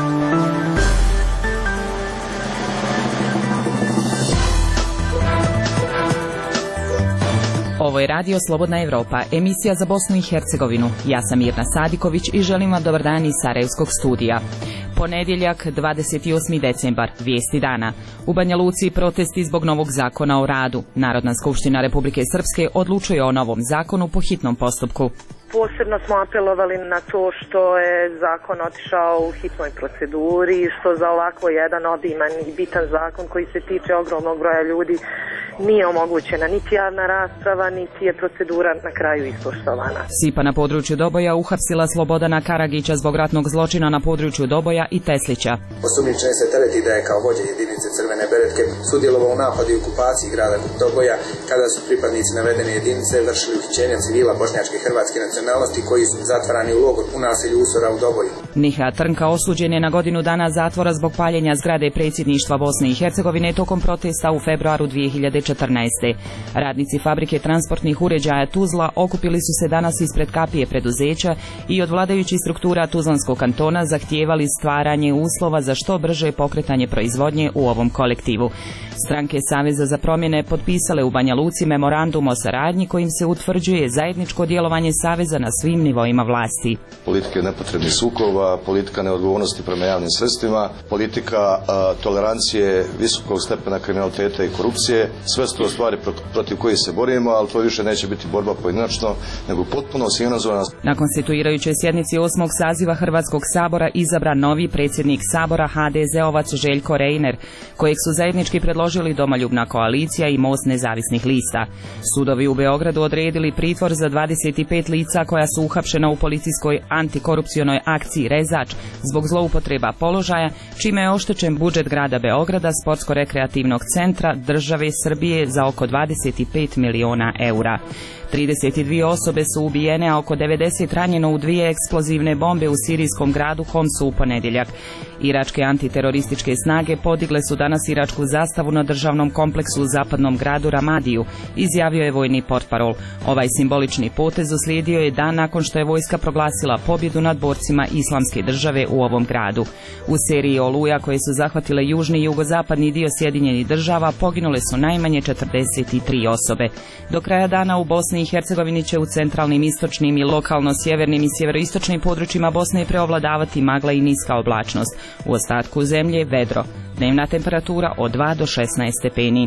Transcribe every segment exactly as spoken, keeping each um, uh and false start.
Ovo je Radio Slobodna Evropa, emisija za Bosnu i Hercegovinu. Ja sam Mirna Sadiković i želim vam dobar dan iz Sarajevskog studija. Ponedjeljak, dvadeset osmi decembar, vijesti dana. U Banja Luci protesti zbog novog zakona o radu. Narodna skupština Republike Srpske odlučuje o novom zakonu po hitnom postupku. Posebno smo apelovali na to što je zakon otišao u hitnoj proceduri, što za ovako jedan obiman i bitan zakon koji se tiče ogromnog broja ljudi nije omogućena niti javna rasprava, niti je procedura na kraju ispoštovana. Sipa na području Doboja uhapsila Slobodana Karagića zbog ratnog zločina na području Doboja i Teslića. Osumnjičeni se tereti da je kao vođa jedinice Crvene beretke sudjelovao u napadu i okupaciji grada Doboja kada su pripadnici navedene jedinice vršili uhićenja civila bošnjačke i hrvatske nacionalnosti koji su zatvarani u logor u naselju Usora u Doboju. Nihat Trnka osuđen je na godinu dana zatvora zbog paljenja zgrade predsjedništva Bosne i Hercegovine tokom protesta u februaru dvije hiljade četrnaeste. Radnici fabrike transportnih uređaja Tuzla okupili su se danas ispred kapije preduzeća i od vladajućih struktura Tuzlanskog kantona zahtijevali stvaranje uslova za što brže pokretanje proizvodnje u ovom kolektivu. Stranke Saveza za promjene potpisale u Banja Luci memorandum o saradnji kojim se utvrđuje zajedničko djelovanje Saveza na svim nivoima vlasti. Politika nepotrebnih sukoba, politika neodgovornosti prema javnim sredstvima, politika a, tolerancije visokog stepena kriminaliteta i korupcije, sve su to stvari protiv kojih se borimo, ali to više neće biti borba pojedinačno, nego potpuno sinhronizovana. Na konstituirajućoj sjednici osmog saziva Hrvatskog sabora izabran novi predsjednik sabora ha de zeovac Željko Reiner, kojeg su zajednički predložili Domoljubna koalicija i Most nezavisnih lista. Sudovi u Beogradu odredili pritvor za dvadeset pet lica koja su uhapšena u policijskoj antikorupcionoj akciji Rezač zbog zloupotreba položaja, čime je oštećen budžet grada Beograda, sportsko-rekreativnog centra, države Srbije za oko dvadeset pet miliona eura. trideset dvije osobe su ubijene, a oko devedeset ranjeno u dvije eksplozivne bombe u sirijskom gradu Homsu u ponedjeljak. Iračke antiterorističke snage podigle su danas iračku zastavu na državnom kompleksu u zapadnom gradu Ramadiju, izjavio je vojni portparol. Ovaj simbolični potez uslijedio je dan nakon što je vojska proglasila pobjedu nad borcima Islamske države u ovom gradu. U seriji oluja koje su zahvatile južni i jugozapadni dio Sjedinjenih država poginule su najmanje četrdeset tri osobe. Do kraja dana u Bosni i Hercegovini će u centralnim, istočnim i lokalno sjevernim i sjeveroistočnim područjima Bosne preovladavati magla i niska oblačnost. U ostatku zemlje vedro. Dnevna temperatura od dva do šesnaest stepeni.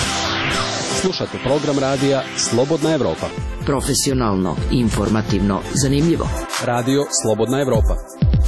Slušate program radija Slobodna Evropa. Profesionalno, informativno, zanimljivo. Radio Slobodna Evropa.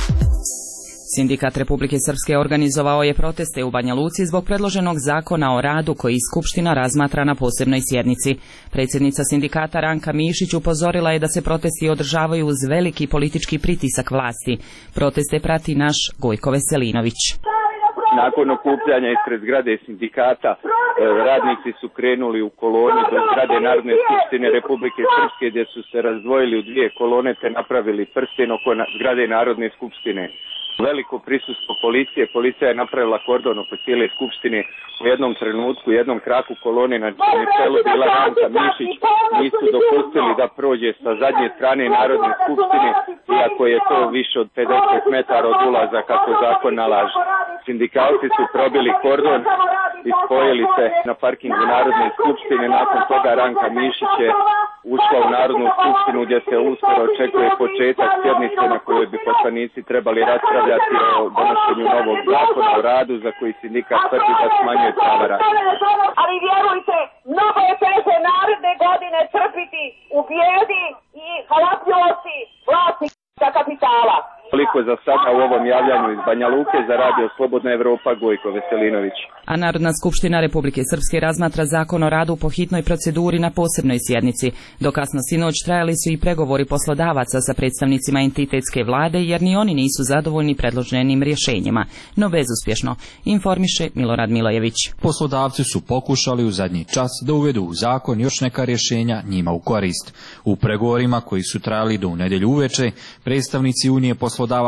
Sindikat Republike Srpske organizovao je proteste u Banja Luci zbog predloženog zakona o radu koji Skupština razmatra na posebnoj sjednici. Predsjednica sindikata Ranka Mišić upozorila je da se protesti održavaju uz veliki politički pritisak vlasti. Proteste prati naš Gojko Veselinović. Nakon okupljanja ispred zgrade sindikata, radnici su krenuli u koloni do zgrade Narodne skupštine Republike Srpske gdje su se razdvojili u dvije kolone te napravili prsten oko zgrade Narodne skupštine. Veliko prisustvo policije, policija je napravila kordon oko cijele skupštine. U jednom trenutku, u jednom kraku kolone na čelu bila Ranka Mišić, nisu dopustili da prođe sa zadnje strane Narodne skupštine, iako je to više od pedeset metara od ulaza kako zakon nalaže. Sindikalci su probili kordon i spojili se na parkingu Narodne skupštine. Nakon toga Ranka Mišić je ušla u Narodnu skupštinu gdje se uskoro očekuje početak sjednice na kojoj bi poslanici trebali raspravljati o donošenju novog zakona o radu za koji sindikat tvrdi da smanjuje prava radnika. Ali vjerujte, mnogo je teže naredne godine trpiti u bijedi i halapljivosti vlasnika kapitala. Toliko za sada u ovom javljanju iz Banja Luke za Radio Slobodna Evropa, Gojko Veselinović. A Narodna skupština Republike Srpske razmatra zakon o radu po hitnoj proceduri na posebnoj sjednici. Do kasno sinoć trajali su i pregovori poslodavaca sa predstavnicima entitetske vlade jer ni oni nisu zadovoljni predloženim rješenjima. No bezuspješno, informiše Milorad Milojević. Poslodavci su pokušali u zadnji čas da uvedu u zakon još neka rješenja njima u korist. U pregovorima koji su trajali do u nedjelju uveče, predstavnici Unije poslodavaca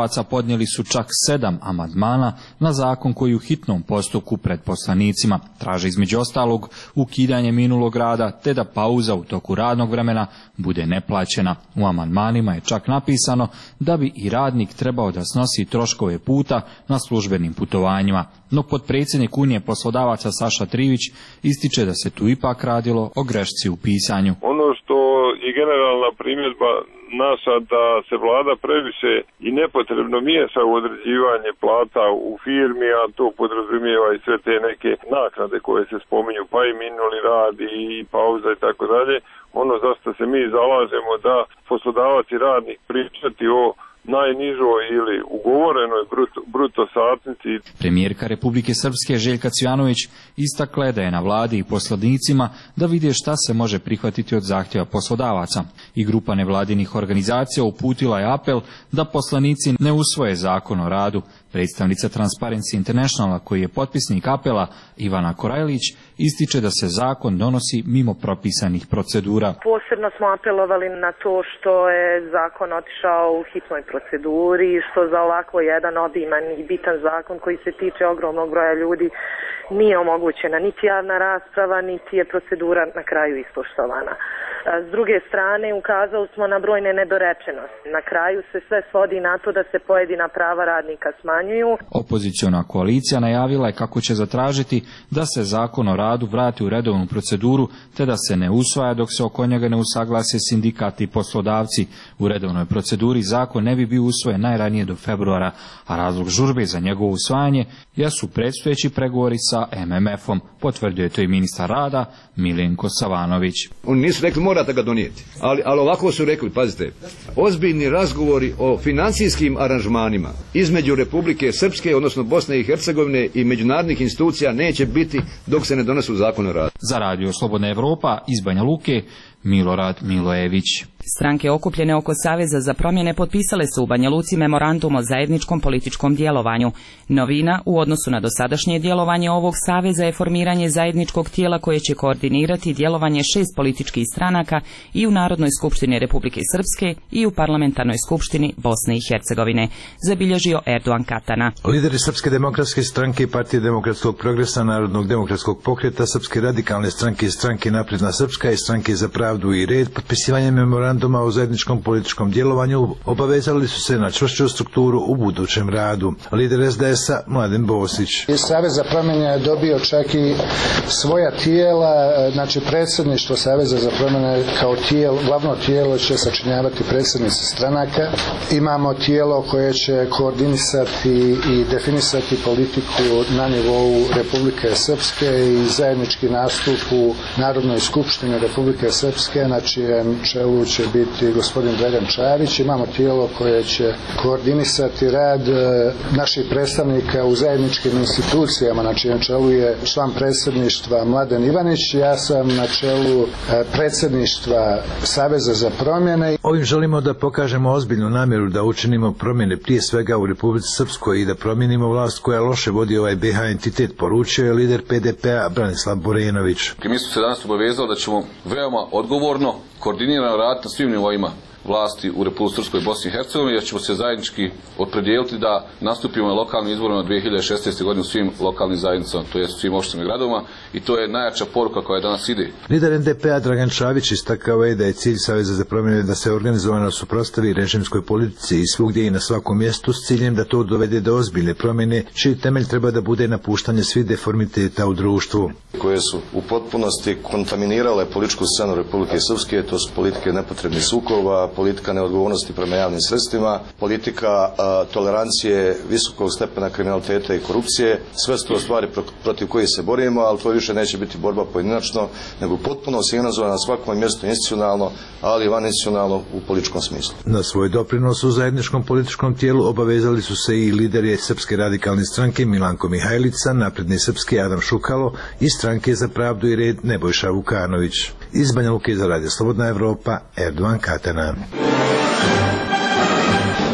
poslodavaca podnijeli su čak sedam amandmana na zakon koji u hitnom postupku pred poslanicima traže između ostalog ukidanje minulog rada te da pauza u toku radnog vremena bude neplaćena. U amandmanima je čak napisano da bi i radnik trebao da snosi troškove puta na službenim putovanjima. No potpredsjednik Unije poslodavaca Saša Trivić ističe da se tu ipak radilo o grešci u pisanju. Ono što je generalna primjedba naša da se vlada previše i nepotrebno miješa u određivanje plata u firmi, a to podrazumijeva i sve te neke naknade koje se spominju, pa i minuli rad i pauza i tako dalje. Ono zašto se mi zalažemo da poslodavac i radnik pričati o najnižoj ili ugovorenoj bruto, bruto satnici. Premijerka Republike Srpske Željka Cvjanović istakla je da je na vladi i poslanicima da vide šta se može prihvatiti od zahtjeva poslodavaca. I grupa nevladinih organizacija uputila je apel da poslanici ne usvoje zakon o radu. Predstavnica Transparency Internationala, koji je potpisnik apela, Ivana Korajlić, ističe da se zakon donosi mimo propisanih procedura. Posebno smo apelovali na to što je zakon otišao u hitnoj proceduri i što za ovako jedan obiman i bitan zakon koji se tiče ogromnog broja ljudi nije omogućena niti javna rasprava, niti je procedura na kraju ispoštovana. S druge strane, ukazali smo na brojne nedorečenosti. Na kraju se sve svodi na to da se pojedina prava radnika smanjuju. Opoziciona koalicija najavila je kako će zatražiti da se zakon o radu vrati u redovnu proceduru, te da se ne usvaja dok se oko njega ne usaglase sindikati i poslodavci. U redovnoj proceduri zakon ne bi bio usvojen najranije do februara, a razlog žurbe za njegovo usvajanje jesu predstojeći pregovori sa em em efom, potvrdio je to i ministar rada Milenko Savanović. Oni nisu rekli morate ga donijeti, ali, ali ovako su rekli, pazite, ozbiljni razgovori o financijskim aranžmanima između Republike Srpske, odnosno Bosne i Hercegovine i međunarodnih institucija neće biti dok se ne donesu zakon o radu. Za Radio Slobodna Evropa iz Banja Luke, Milorad Milojević. Stranke okupljene oko Saveza za promjene potpisale su u Banja Luci memorandum o zajedničkom političkom djelovanju. Novina u odnosu na dosadašnje djelovanje ovog saveza je formiranje zajedničkog tijela koje će koordinirati djelovanje šest političkih stranaka i u Narodnoj skupštini Republike Srpske i u Parlamentarnoj skupštini Bosne i Hercegovine, zabilježio Erdogan Katana. Lideri Srpske demokratske stranke i Partije demokratskog progresa, Narodnog demokratskog pokreta, Srpske radikalne stranke i Stranke napredna Srpska i Stranke za pravdu i red potpisivanjem memoranduma o zajedničkom političkom djelovanju obavezali su se na čvršću strukturu u budućem radu. Lider es de es-a Mladen Bosić. Savez za promjene je dobio čak i svoja tijela, znači predsjedništvo Saveza za promjene kao tijelo, glavno tijelo će sačinjavati predsjednici stranaka. Imamo tijelo koje će koordinisati i definisati politiku na nivou Republike Srpske i zajednički nastup u Narodnoj skupštini Republike Srpske, na čijem čelu će biti gospodin Dragan Čavić. Imamo tijelo koje će koordinisati rad naših predstavnika u zajedničkim institucijama, na čijem čelu je član predsjedništva Mladen Ivanić. Ja sam na čelu predsjedništva Saveza za promjene. Ovim želimo da pokažemo ozbiljnu namjeru da učinimo promjene prije svega u Republici Srpskoj i da promijenimo vlast koja loše vodi ovaj be ha entitet, poručio je lider pe de pe-a Branislav Borenović. Mi smo se danas obavezali da ćemo veoma odgovorno, koordinirano raditi na svim nivoima vlasti u Republici Srpskoj i Bosni i Hercegovini, jer ćemo se zajednički opredijeliti da nastupimo na lokalnim izborima dvije hiljade šesnaeste. godine u svim lokalnim zajednicama, to jest u svim opštinama i gradovima, i to je najjača poruka koja danas ide. Lider en de pe-a Dragan Čavić istakao je da je cilj Saveza za promjene da se organizovano suprotstavi režimskoj politici i svugdje i na svakom mjestu s ciljem da to dovede do ozbiljne promjene, čiji temelj treba da bude napuštanje svih deformiteta u društvu. Koje su u potpunosti kontaminirale političku scenu Republike Srpske, to su politike nepotrebnih sukoba, politika neodgovornosti prema javnim sredstvima, politika a, tolerancije visokog stepena kriminaliteta i korupcije. Sve su to stvari pro, protiv kojih se borimo, ali to više neće biti borba pojedinačno, nego potpuno sinhronizovana na svakom mjestu institucionalno, ali i vaninstitucionalno u političkom smislu. Na svoj doprinos u zajedničkom političkom tijelu obavezali su se i lideri Srpske radikalne stranke Milanko Mihajlica, Napredne Srpske Adam Šukalo i Stranke za pravdu i red Nebojša Vukanović. Iz Banja Luke za Radio Slobodna Evropa, Erdogan Katana.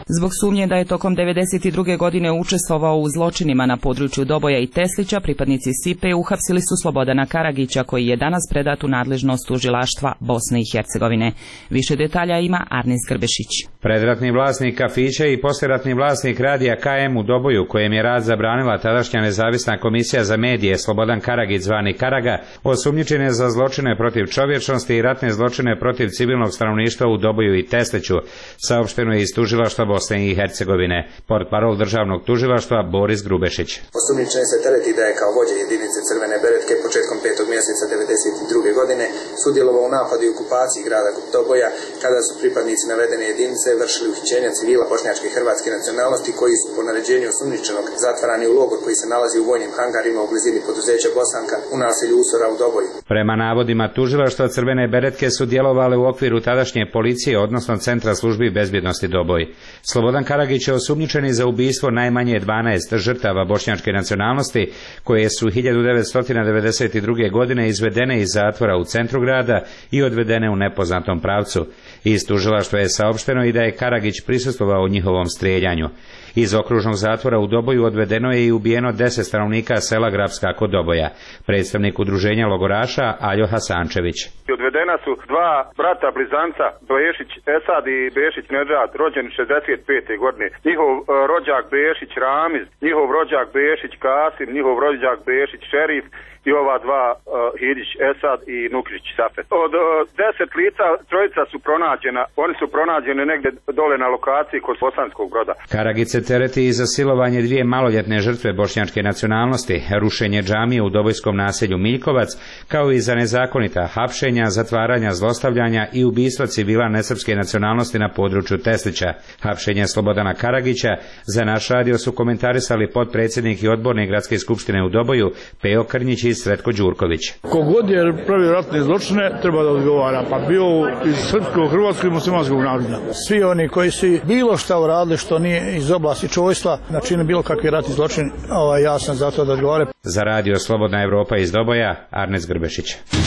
Zbog sumnje da je tokom devedeset druge godine učestvovao u zločinima na području Doboja i Teslića, pripadnici S I P E uhapsili su Slobodana Karagića, koji je danas predat u nadležnost tužilaštva Bosne i Hercegovine. Više detalja ima Arnis Grbešić. Predratni vlasnik kafića i poslijeratni vlasnik radija K M u Doboju, kojem je rad zabranila tadašnja nezavisna komisija za medije, Slobodan Karagić zvani Karaga, osumnjičen je za zločine protiv čovječnosti i ratne zločine protiv civilnog stanovništva u Doboju i Tesliću, saopšteno je iz tužilaštva Bosne i Hercegovine. Portparol državnog tužilaštva Boris Grubešić. Osumnjičen se tereti da je kao vođa jedinice Crvene beretke početkom petog mjeseca devedeset druge godine sudjelovao u napadu i okupaciji grada Doboja, kada su pripadnici navedene jedinice vršili uhićenja civila bošnjačke i hrvatske nacionalnosti, koji su po naređenju osumnjičenog zatvarani u logor koji se nalazi u vojnim hangarima u blizini poduzeća Bosanka u naselju Usora u Doboju. Prema navodima tužilaštva, Crvene beretke su djelovale u okviru tadašnje policije, odnosno Centra službi bezbjednosti Doboj. Slobodan Karagić je osumnjičen za ubistvo najmanje dvanaest žrtava bošnjačke nacionalnosti, koje su hiljadu devetsto devedeset druge godine izvedene iz zatvora u centru grada i odvedene u nepoznatom pravcu. Iz tužilaštva je saopšteno i da je Karagić prisustvovao njihovom strijeljanju. Iz okružnog zatvora u Doboju odvedeno je i ubijeno deset stanovnika sela Grabska kod Doboja. Predstavnik udruženja logoraša Aljo Hasančević. Odvedena su dva brata blizanca, Bešić Esad i Bešić Nedžad, rođeni šezdeset pete godine. Njihov uh, rođak Bešić Ramiz, njihov rođak Bešić Kasim, njihov rođak Bešić Šerif i ova dva uh, Hidić Esad i Nukrić Safet. Od uh, deset lica trojica su pronađena, oni su pronađeni negdje dole na lokaciji kod Bosanskog Broda. Karagić se tereti i za silovanje dvije maloljetne žrtve bošnjačke nacionalnosti, rušenje džamije u dobojskom naselju Miljkovac, kao i za nezakonita hapšenja, zatvaranja, zlostavljanja i ubistva civila nesrpske nacionalnosti na području Teslića. Hapšenje Slobodana Karagića za naš radio su komentarisali potpredsjednik i odbornik Gradske skupštine u Doboju Pejo Krnjić i Sretko Đurković. Kogod je pravio ratne zločine treba da odgovara, pa bio iz srpskog, hrvatskog i muslimanskog naroda. Svi oni koji su bilo šta uradili što nije iz oblasti čovječstva, načine bilo kakvi ratni zločin, ovaj, ja sam za to da odgovore. Za radio Slobodna Evropa iz Doboja, Arnes Grbešić.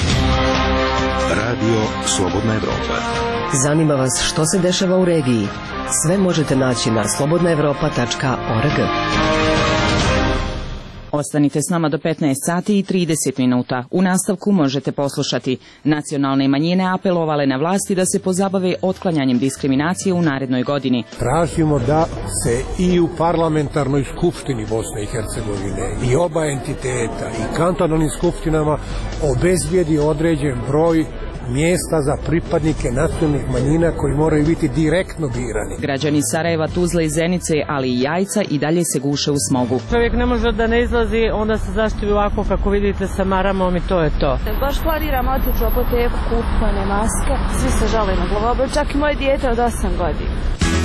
Radio Slobodna Evropa. Zanima vas što se dešava u regiji? Sve možete naći na slobodna evropa tačka org. Ostanite s nama do petnaest sati i trideset minuta. U nastavku možete poslušati: nacionalne manjine apelovale na vlasti da se pozabave otklanjanjem diskriminacije u narednoj godini. Tražimo da se i u parlamentarnoj skupštini Bosne i Hercegovine i oba entiteta i kantonalnim skupštinama obezbijedi određen broj mjesta za pripadnike nacionalnih manjina koji moraju biti direktno birani. Građani Sarajeva, Tuzle i Zenice, ali i Jajca i dalje se guše u smogu. Čovjek ne može da ne izlazi, onda se zaštivi ovako kako vidite sa maramom i to je to. Baš planiramo otići u apoteku, kupiti one maske. Svi se žale na glavobolju, čak i moje dijete od osam godina.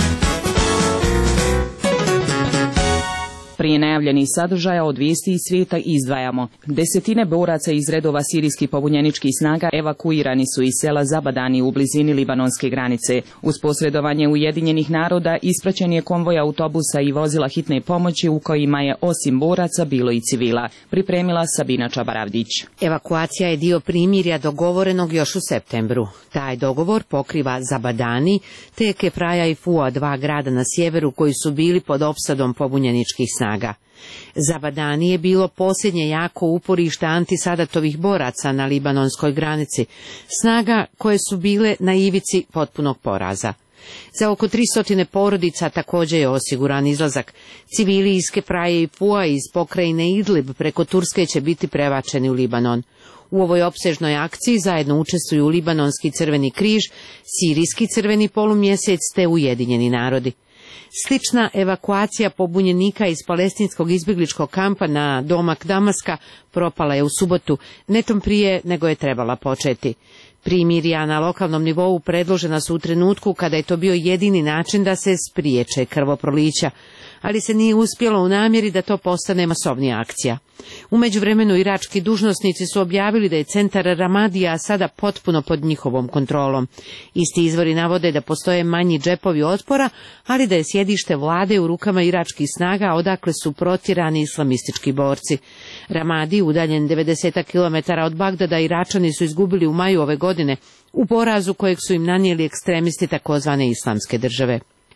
Prije najavljenih sadržaja od vijesti iz svijeta izdvajamo: desetine boraca iz redova sirijskih pobunjeničkih snaga evakuirani su iz sela Zabadani u blizini libanonske granice. Uz posredovanje Ujedinjenih naroda ispraćen je konvoj autobusa i vozila hitne pomoći u kojima je osim boraca bilo i civila. Pripremila Sabina Čabaravdić. Evakuacija je dio primirja dogovorenog još u septembru. Taj dogovor pokriva Zabadani, te Kefraja i Fua, dva grada na sjeveru koji su bili pod opsadom pobunjeničkih snaga. Zabadani je bilo posljednje jako uporište antisadatovih boraca na libanonskoj granici, snaga koje su bile na ivici potpunog poraza. Za oko tristo porodica također je osiguran izlazak. Civili iz Kefraje i Fua iz pokrajine Idlib preko Turske će biti prebačeni u Libanon. U ovoj opsežnoj akciji zajedno učestvuju Libanonski crveni križ, Sirijski crveni polumjesec te Ujedinjeni narodi. Slična evakuacija pobunjenika iz palestinskog izbjegličkog kampa na domak Damaska propala je u subotu, netom prije nego je trebala početi. Primirja na lokalnom nivou predložena su u trenutku kada je to bio jedini način da se spriječe krvoprolića, ali se nije uspjelo u namjeri da to postane masovnija akcija. U međuvremenu irački dužnosnici su objavili da je centar Ramadija sada potpuno pod njihovom kontrolom. Isti izvori navode da postoje manji džepovi otpora, ali da je sjedište vlade u rukama iračkih snaga odakle su protjerani islamistički borci. Ramadi, udaljen devedeset kilometara od Bagdada, Iračani su izgubili u maju ove godine u porazu kojeg su im nanijeli ekstremisti takozvane islamske države.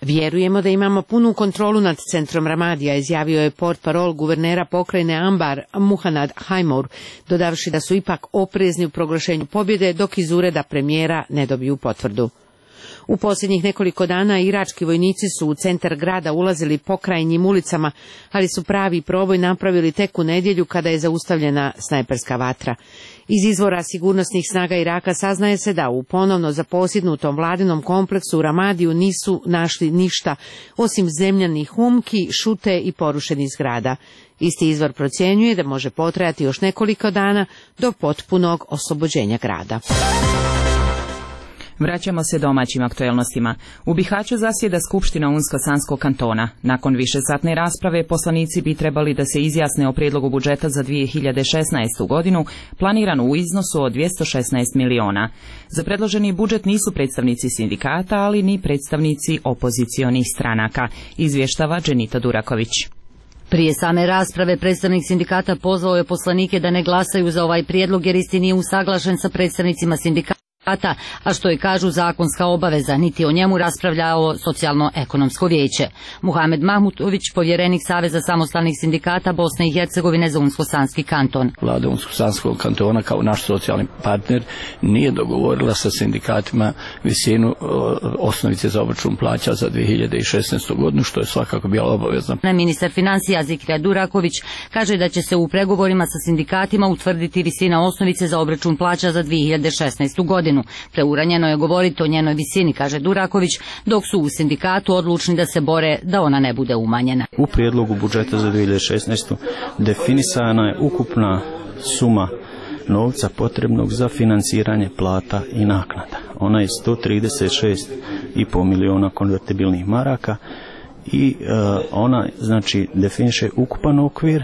Vjerujemo da imamo punu kontrolu nad centrom Ramadija, izjavio je portparol guvernera pokrajine Ambar Muhanad Hajmour, dodavši da su ipak oprezni u proglašenju pobjede dok iz ureda premijera ne dobiju potvrdu. U posljednjih nekoliko dana irački vojnici su u centar grada ulazili pokrajnim ulicama, ali su pravi proboj napravili tek u nedjelju kada je zaustavljena snajperska vatra. Iz izvora sigurnosnih snaga Iraka saznaje se da u ponovno zaposjednutom vladinom kompleksu u Ramadiju nisu našli ništa osim zemljanih humki, šute i porušenih zgrada. Isti izvor procjenjuje da može potrajati još nekoliko dana do potpunog oslobođenja grada. Vraćamo se domaćim aktuelnostima. U Bihaću zasjeda Skupština Unsko-Sanskog kantona. Nakon višesatne rasprave poslanici bi trebali da se izjasne o prijedlogu budžeta za dvije hiljade šesnaestu. godinu, planiran u iznosu od dvjesto šesnaest miliona. Za predloženi budžet nisu predstavnici sindikata, ali ni predstavnici opozicionih stranaka, izvještava Dženita Duraković. Prije same rasprave predstavnik sindikata pozvao je poslanike da ne glasaju za ovaj prijedlog jer isti nije usaglašen sa predstavnicima sindikata, a što je, kažu, zakonska obaveza, niti o njemu raspravljao socijalno-ekonomsko vijeće. Muhamed Mahmutović, povjerenik Saveza samostalnih sindikata Bosne i Hercegovine za Unsko-Sanski kanton. Vlada Unsko-Sanskog kantona kao naš socijalni partner nije dogovorila sa sindikatima visinu osnovice za obračun plaća za dvije hiljade šesnaestu. godinu, što je svakako bila obavezna. Ministar financija Zikrija Duraković kaže da će se u pregovorima sa sindikatima utvrditi visina osnovice za obračun plaća za dvije hiljade šesnaestu. godinu. Preuranjeno je govoriti o njenoj visini, kaže Duraković, dok su u sindikatu odlučni da se bore da ona ne bude umanjena. U prijedlogu budžeta za dvije hiljade šesnaestu. definisana je ukupna suma novca potrebnog za financiranje plata i naknada. Ona je sto trideset šest i pol miliona konvertibilnih maraka i e, ona znači definiše ukupan okvir,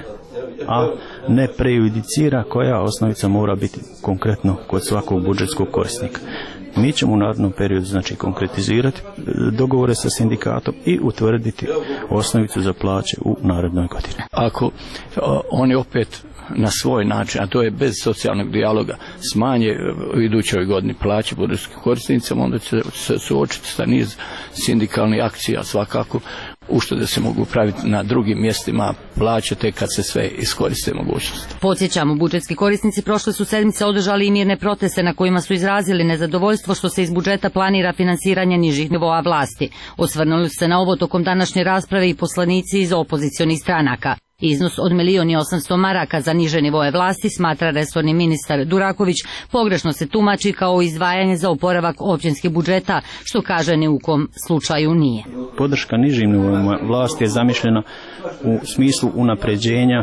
a ne prejudicira koja osnovica mora biti konkretno kod svakog budžetskog korisnika. Mi ćemo u narednom periodu znači konkretizirati dogovore sa sindikatom i utvrditi osnovicu za plaće u narednoj godini. Ako o, oni opet na svoj način, a to je bez socijalnog dijaloga, smanje u idućoj godini plaće budžetskim korisnicama, onda će se suočiti sa niz sindikalnih akcija, svakako uštede se mogu praviti na drugim mjestima plaće tek kad se sve iskoriste mogućnosti. Podsjećamo, budžetski korisnici prošle su sedmice održali i mirne proteste na kojima su izrazili nezadovoljstvo što se iz budžeta planira finansiranje nižih nivoa vlasti. Osvrnuli se na ovo tokom današnje rasprave i poslanici iz opozicionih stranaka. Iznos od milijon i osamsto maraka za niže nivoe vlasti, smatra resorni ministar Duraković, pogrešno se tumači kao izdvajanje za oporavak općinskih budžeta, što kaže ni u kom slučaju nije. Podrška nižim nivoima vlasti je zamišljena u smislu unapređenja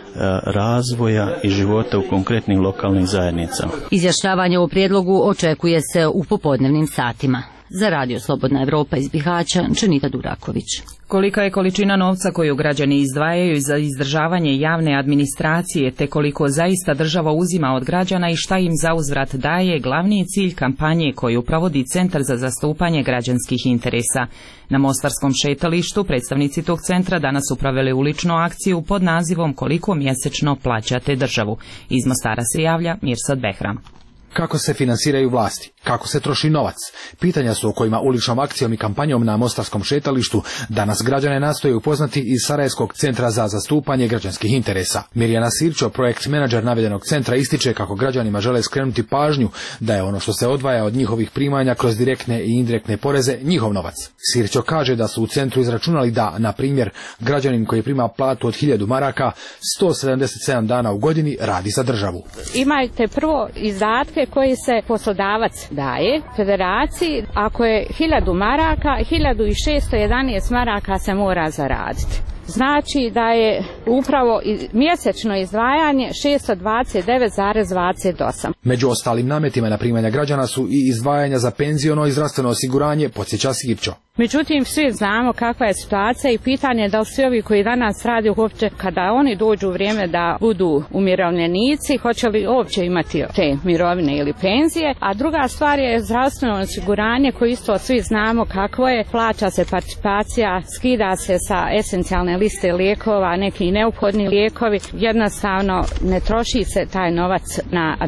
razvoja i života u konkretnim lokalnim zajednicama. Izjašnjavanje o prijedlogu očekuje se u popodnevnim satima. Za Radio Slobodna Evropa iz Bihaća, Dženita Duraković. Kolika je količina novca koju građani izdvajaju za izdržavanje javne administracije, te koliko zaista država uzima od građana i šta im zauzvrat daje, glavni je cilj kampanje koju provodi Centar za zastupanje građanskih interesa. Na Mostarskom šetalištu predstavnici tog centra danas su proveli uličnu akciju pod nazivom Koliko mjesečno plaćate državu. Iz Mostara se javlja Mirsad Behram. Kako se finansiraju vlasti? Kako se troši novac? Pitanja su o kojima uličnom akcijom i kampanjom na Mostarskom šetalištu danas građane nastoje upoznati iz Sarajevskog centra za zastupanje građanskih interesa. Mirjana Sirčo, projekt menadžer navedenog centra, ističe kako građanima žele skrenuti pažnju da je ono što se odvaja od njihovih primanja kroz direktne i indirektne poreze njihov novac. Sirčo kaže da su u centru izračunali da, na primjer, građanin koji prima platu od hiljadu maraka sto sedamdeset sedam dana u godini radi za državu. Imajte prvo izdatke koji se poslodavac daje federaciji. Ako je hiljadu maraka, hiljadu šesto jedanaest maraka se mora zaraditi. Znači da je upravo mjesečno izdvajanje šesto dvadeset devet zarez dvadeset osam. Među ostalim nametima na primanja građana su i izdvajanja za penziono i zdravstveno osiguranje, podsjeća Sirčo. Međutim, svi znamo kakva je situacija i pitanje da li svi ovi koji danas radi uopće, kada oni dođu u vrijeme da budu umirovljenici, hoće li uopće imati te mirovine ili penzije. A druga stvar je zdravstveno osiguranje koje isto svi znamo kakvo je. Plaća se participacija, skida se sa esencijalne liste lijekova, neki neophodni lijekovi. Jednostavno ne troši se taj novac na adekvatan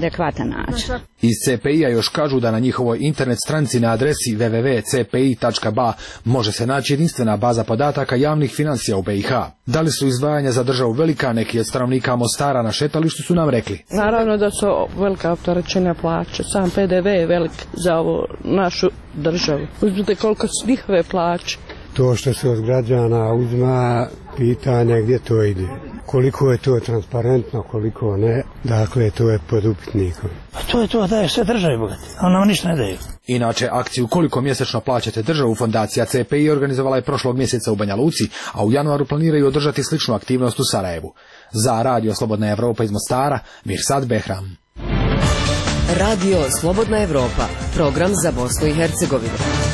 naći. Iz C P I-a još kažu da na njihovoj internet stranici na adresi w w w tačka c p i tačka b a može se naći jedinstvena baza podataka javnih financija u B i H. Da li su izdvajanja za državu velika, neki od stanovnika Mostara na šetalištu su nam rekli. Naravno da su velika opterećenja plaće, sam P D V je velik za ovu našu državu. Uzmite koliko su njihove plaće. To što se od građana uzma, pitanje gdje to ide. Koliko je to transparentno, koliko ne, dakle to je pod upitnikom. Pa to je to, daje sve državi bogati, a nam ništa ne daju. Inače, akciju koliko mjesečno plaćate državu fondacija C P I organizovala je prošlog mjeseca u Banja Luci, a u januaru planiraju održati sličnu aktivnost u Sarajevu. Za Radio Slobodna Evropa iz Mostara, Mirsad Behram. Radio Slobodna Evropa, program za Bosnu i Hercegovinu.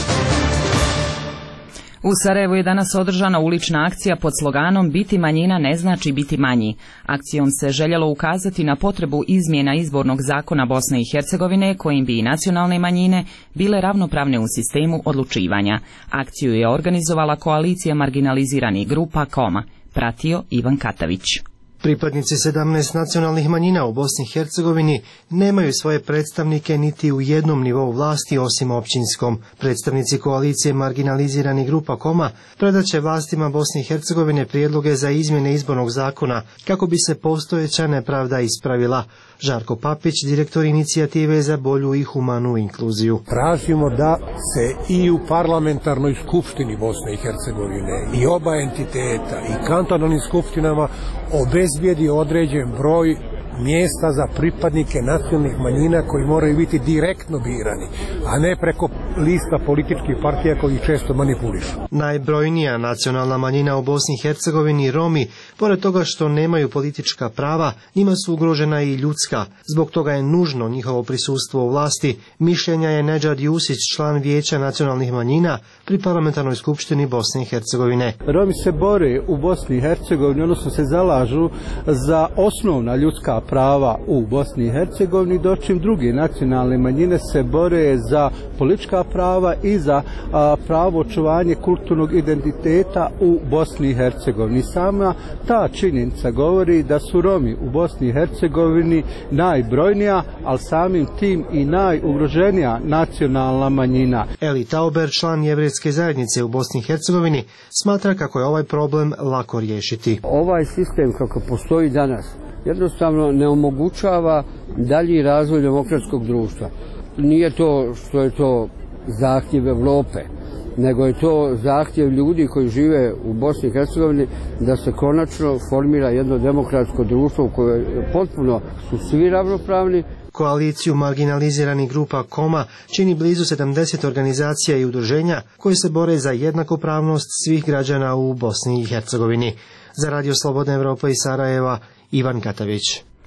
U Sarajevu je danas održana ulična akcija pod sloganom Biti manjina ne znači biti manji. Akcijom se željelo ukazati na potrebu izmjena izbornog zakona Bosne i Hercegovine kojim bi i nacionalne manjine bile ravnopravne u sistemu odlučivanja. Akciju je organizovala koalicija marginaliziranih grupa Koma. Pratio Ivan Katavić. Pripadnici sedamnaest nacionalnih manjina u Bosni i Hercegovini nemaju svoje predstavnike niti u jednom nivou vlasti osim općinskom. Predstavnici koalicije marginaliziranih grupa Koma predaće vlastima Bosne i Hercegovine prijedloge za izmjene izbornog zakona kako bi se postojeća nepravda ispravila. Žarko Papić, direktor inicijative za bolju i humanu inkluziju. Tražimo da se i u parlamentarnoj skupštini Bosne i Hercegovine i oba entiteta i kantonalnim skupštinama obezbijedi određen broj mjesta za pripadnike nacionalnih manjina koji moraju biti direktno birani, a ne preko lista političkih partija koji često manipulišu. Najbrojnija nacionalna manjina u Bosni i Hercegovini, Romi, pored toga što nemaju politička prava, njima su ugrožena i ljudska. Zbog toga je nužno njihovo prisustvo u vlasti, mišljenja je Nedžad Jusić, član Vijeća nacionalnih manjina pri parlamentarnoj skupštini Bosne i Hercegovine. Romi se bore u Bosni i Hercegovini, odnosno se zalažu za osnovna ljudska prava u Bosni i Hercegovini, dočim druge nacionalne manjine se bore za politička prava i za a, pravo očuvanje kulturnog identiteta u Bosni i Hercegovini. Sama ta činjenica govori da su Romi u Bosni i Hercegovini najbrojnija, ali samim tim i najugroženija nacionalna manjina. Eli Tauber, član jevrejske zajednice u Bosni i Hercegovini, smatra kako je ovaj problem lako riješiti. Ovaj sistem kako postoji danas jednostavno ne omogućava dalji razvoj demokratskog društva. Nije to što je to zahtjev Evrope, nego je to zahtjev ljudi koji žive u Bosni i Hercegovini da se konačno formira jedno demokratsko društvo u kojoj potpuno su svi ravnopravni. Koaliciju marginaliziranih grupa Koma čini blizu sedamdeset organizacija i udruženja koji se bore za jednakopravnost svih građana u Bosni i Hercegovini. Za Radio Slobodna Evropa iz Sarajeva, Ivan Katavić.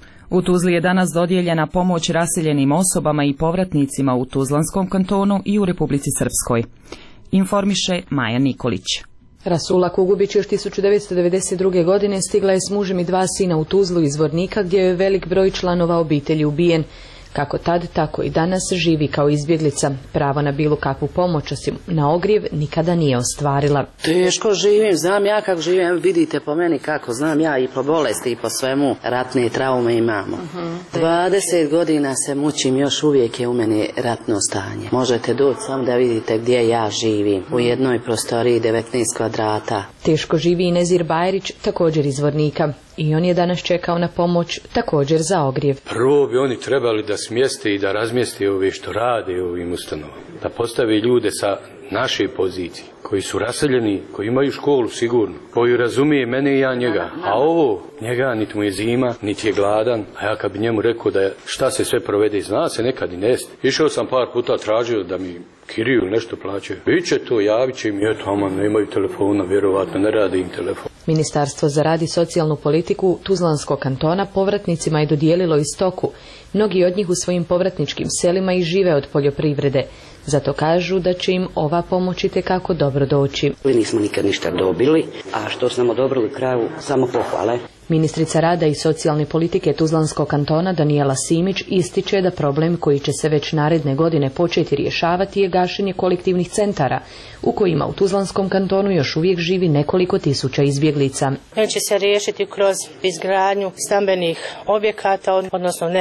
U Tuzli je danas dodijeljena pomoć raseljenim osobama i povratnicima u Tuzlanskom kantonu i u Republici Srpskoj. Informiše Maja Nikolić. Rasula Kugubić još tisuću devetsto devedeset druge. godine stigla je s mužem i dva sina u Tuzlu iz Vornika gdje je velik broj članova obitelji ubijen. Kako tad, tako i danas živi kao izbjeglica. Pravo na bilo kakvu pomoć osim na ogrijev nikada nije ostvarila. Teško živim, znam ja kako živim, vidite po meni kako, znam ja i po bolesti i po svemu, ratne traume imamo. Uh-huh. dvadeset godina se mučim, još uvijek je u meni ratno stanje. Možete doći samo da vidite gdje ja živim, u jednoj prostoriji devetnaest kvadrata. Teško živi i Nezir Bajrić, također iz Vornika. I on je danas čekao na pomoć, također za ogrjev. Prvo bi oni trebali da smjeste i da razmjeste ove što rade u ovim ustanovama. Da postave ljude sa naše pozicije, koji su raseljeni, koji imaju školu sigurno, koji razumije mene i ja njega. A ovo, njega niti mu je zima, niti je gladan. A ja kad bi njemu rekao da šta se sve provede, zna se nekad i nest. Išao sam par puta, tražio da mi kiriju nešto plaćaju. Biće to, javit će im, eto, ama nemaju telefona, vjerovatno ne radi im telefon. Ministarstvo za rad i socijalnu politiku Tuzlanskog kantona povratnicima je dodijelilo i stoku. Mnogi od njih u svojim povratničkim selima i žive od poljoprivrede. Zato kažu da će im ova pomoć itekako dobro doći. Mi nismo nikad ništa dobili, a što su nam odobrili kraju, samo pohvale. Ministrica rada i socijalne politike Tuzlanskog kantona Danijela Simić ističe da problem koji će se već naredne godine početi rješavati je gašenje kolektivnih centara, u kojima u Tuzlanskom kantonu još uvijek živi nekoliko tisuća izbjeglica. On će se riješiti kroz izgradnju stambenih objekata, odnosno neprofitnih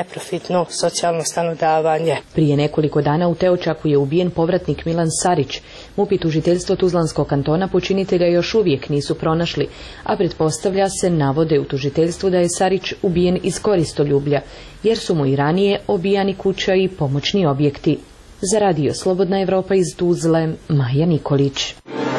hitno socijalno stanodavanje. Prije nekoliko dana u Teočaku je ubijen povratnik Milan Sarić. MUP i tužiteljstvo Tuzlanskog kantona počinitelja još uvijek nisu pronašli, a pretpostavlja se, navode u tužiteljstvu, da je Sarić ubijen iz koristoljublja, jer su mu i ranije obijani kuća i pomoćni objekti. Za radio Slobodna Evropa iz Tuzle, Maja Nikolić.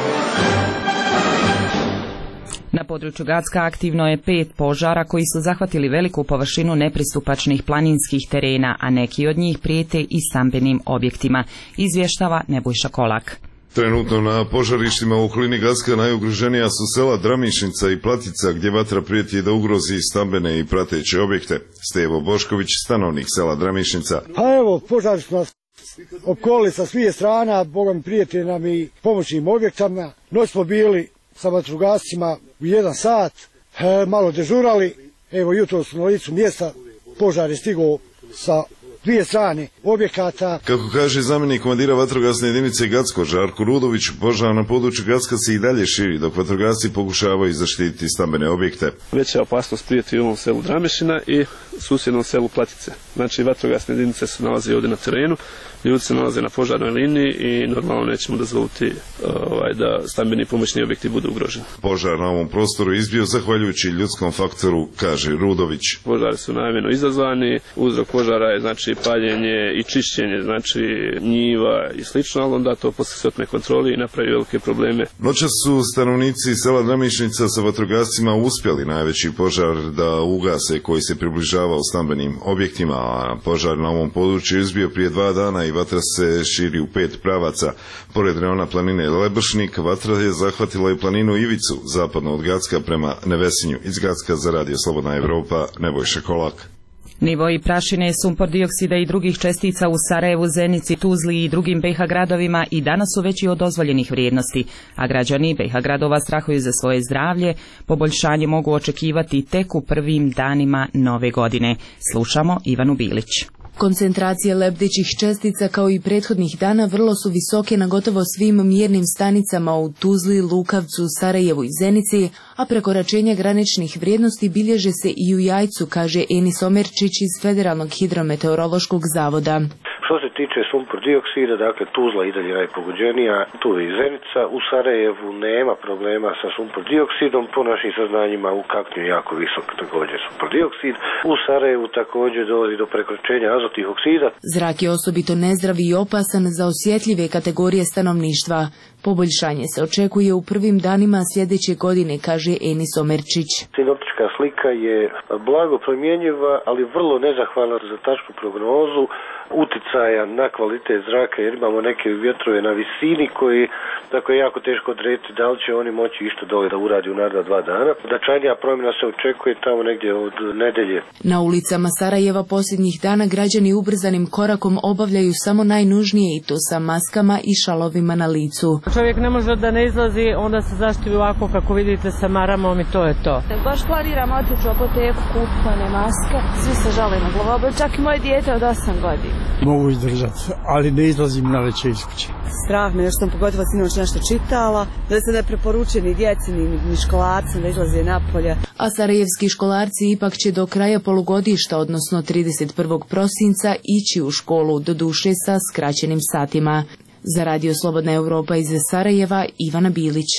Na području Gacka aktivno je pet požara koji su zahvatili veliku površinu nepristupačnih planinskih terena, a neki od njih prijete i stambenim objektima, izvještava Nebojša Kolak. Trenutno na požarištima u okolini Gacka najugroženija su sela Dramišnica i Platica, gdje vatra prijeti da ugrozi stambene i prateće objekte. Stevo Bošković, stanovnik sela Dramišnica. Pa evo, požari su nas opkolili sa svije strana, bogom prijeti nam i pomoćnim objektama. Noć smo bili sa vatrogascima u jedan sat, e, malo dežurali, evo jutro su na licu mjesta, požar je stigao sa dvije strane objekata. Kako kaže zamjenik komandira vatrogasne jedinice Gacko Žarko Rudović, požar na području Gacka se i dalje širi, dok vatrogasci pokušavaju zaštititi stambene objekte. Veća opasnost prijeti u ovom selu Dramešina i susjednom selu Platice. Znači, vatrogasne jedinice se nalaze ovdje na terenu, ljudi se nalaze na požarnoj liniji i normalno nećemo dozvoliti ovaj, da stambeni pomoćni objekti budu ugroženi. Požar na ovom prostoru izbio zahvaljujući ljudskom faktoru, kaže Rudović. Požari su namjerno izazvani, uzrok požara je znači paljenje i čišćenje znači njiva i slično, ali onda to poslije se otme kontroli i napravi velike probleme. Noćas su stanovnici sela Dramišnica sa vatrogascima uspjeli najveći požar da ugase koji se približavao stambenim objektima, a požar na ovom području izbio prije dva dana i vatra se širi u pet pravaca. Pored reona planine Lebršnik, vatra je zahvatila i planinu Ivicu, zapadno od Gacka prema Nevesinju. Iz Gacka za radio Slobodna Evropa, Nebojša Kolak. Nivoji prašine, sumpor dioksida i drugih čestica u Sarajevu, Zenici, Tuzli i drugim B iH gradovima i danas su veći od dozvoljenih vrijednosti, a građani B iH gradova strahuju za svoje zdravlje. Poboljšanje mogu očekivati tek u prvim danima nove godine. Slušamo Ivanu Bilić. Koncentracije lebdećih čestica kao i prethodnih dana vrlo su visoke na gotovo svim mjernim stanicama u Tuzli, Lukavcu, Sarajevu i Zenici, a prekoračenja graničnih vrijednosti bilježe se i u Jajcu, kaže Enis Omerčić iz Federalnog hidrometeorološkog zavoda. Što se tiče sumpor dioksida, dakle Tuzla i dalje najpogođenija, tu je i Zenica, u Sarajevu nema problema sa sumpor dioksidom, po našim saznanjima u Kaknju jako visok također sumpor dioksid, u Sarajevu također dolazi do prekročenja azotnih oksida. Zrak je osobito nezdrav i opasan za osjetljive kategorije stanovništva. Poboljšanje se očekuje u prvim danima sljedeće godine, kaže Enis Omerčić. Sinoptička slika je blago promjenjiva, ali vrlo nezahvalna za tačnu prognozu uticaja na kvalitet zraka, jer imamo neke vjetrove na visini koji tako je jako teško odrediti da li će oni moći išto dole da uradi u naredna dva dana. Značajnija promjena se očekuje tamo negdje od nedelje. Na ulicama Sarajeva posljednjih dana građani ubrzanim korakom obavljaju samo najnužnije, i to sa maskama i šalovima na licu. Čovjek ne može da ne izlazi, onda se zaštivi ovako kako vidite sa maramom i to je to. Baš planiram otići u apoteku, kupiti one maske, svi se žale na glavobolju, čak i moje dijete od osam godina. Mogu izdržati, ali ne izlazim na večer iz kuće. Strah me, što sam pogotovo sinoć nešto čitala, da se ne preporučuje ni djeci, ni, ni školarcima da izlaze napolje. A sarajevski školarci ipak će do kraja polugodišta, odnosno trideset prvog prosinca, ići u školu, doduše sa skraćenim satima. Za radio Slobodna Evropa iz Sarajeva, Ivana Bilić.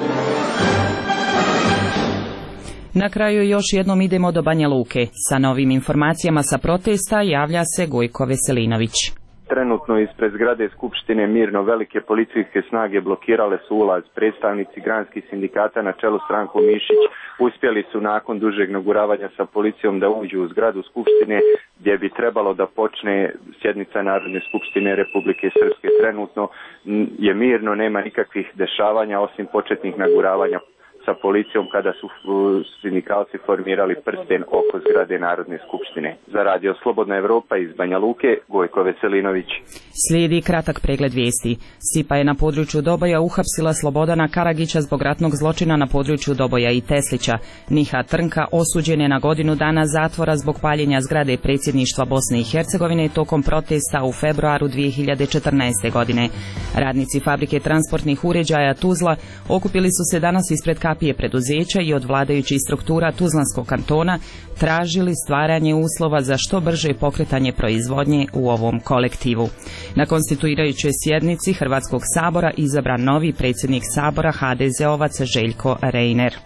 Na kraju još jednom idemo do Banja Luke. Sa novim informacijama sa protesta javlja se Gojko Veselinović. Trenutno ispred zgrade Skupštine mirno velike policijske snage blokirale su ulaz. Predstavnici granskih sindikata na čelu s Rankom Mišić uspjeli su nakon dužeg naguravanja sa policijom da uđu u zgradu Skupštine gdje bi trebalo da počne sjednica Narodne skupštine Republike Srpske. Trenutno je mirno, nema nikakvih dešavanja osim početnih naguravanja sa policijom kada su sindikalci formirali prsten oko zgrade Narodne skupštine. Za radio Slobodna Evropa iz Banja Luke, Gojko Veselinović. Slijedi kratak pregled vijesti. SIPA je na području Doboja uhapsila Slobodana Karagića zbog ratnog zločina na području Doboja i Teslića. Nihat Trnka osuđen je na godinu dana zatvora zbog paljenja zgrade predsjedništva Bosne i Hercegovine tokom protesta u februaru dvije hiljade četrnaeste. godine. Radnici fabrike transportnih uređaja Tuzla okupili su se danas ispred terapije preduzeća i od vladajućih struktura Tuzlanskog kantona tražili stvaranje uslova za što brže pokretanje proizvodnje u ovom kolektivu. Na konstituirajućoj sjednici Hrvatskog sabora izabran novi predsjednik sabora ha de ze ovac Željko Reiner.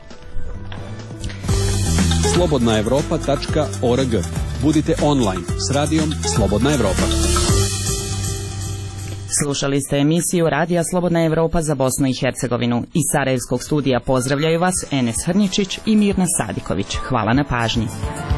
slobodna europa tačka org. Budite online s radijom Slobodna Evropa. Slušali ste emisiju Radija Slobodna Evropa za Bosnu i Hercegovinu. Iz Sarajevskog studija pozdravljaju vas Enes Hrničić i Mirna Sadiković. Hvala na pažnji.